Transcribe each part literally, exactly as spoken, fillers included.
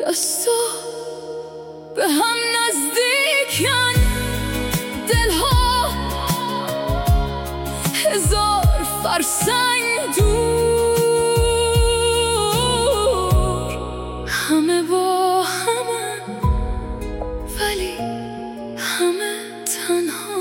دستا به هم نزدیکن، دلها هزار فرسنگ دور، همه با همه ولی همه تنها.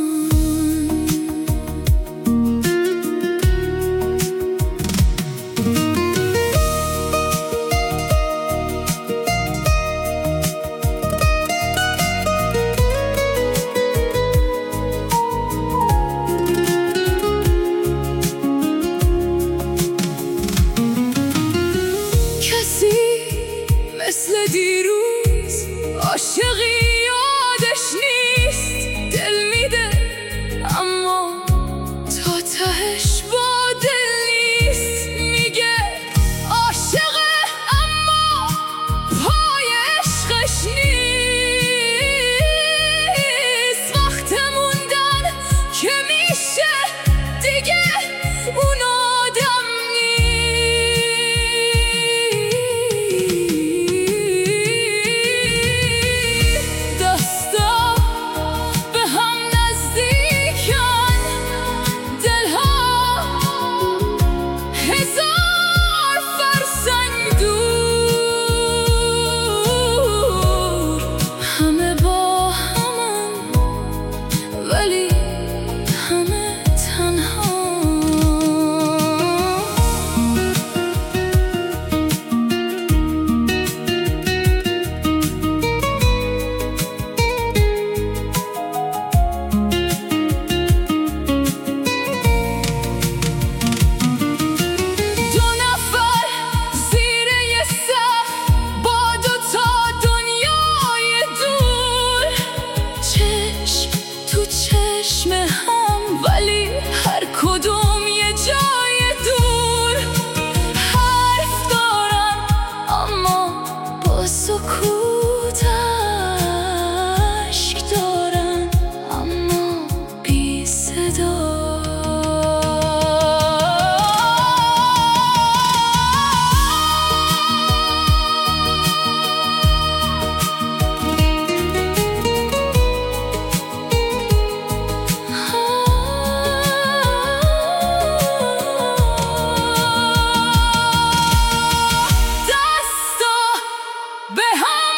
مثل دیروز عاشقی یادش نیست، دل میده اما تا تهش با دل نیست. میگه عاشقه اما پای عشقش نیست. وقت موندن که میشه دیگه اون آدم به هم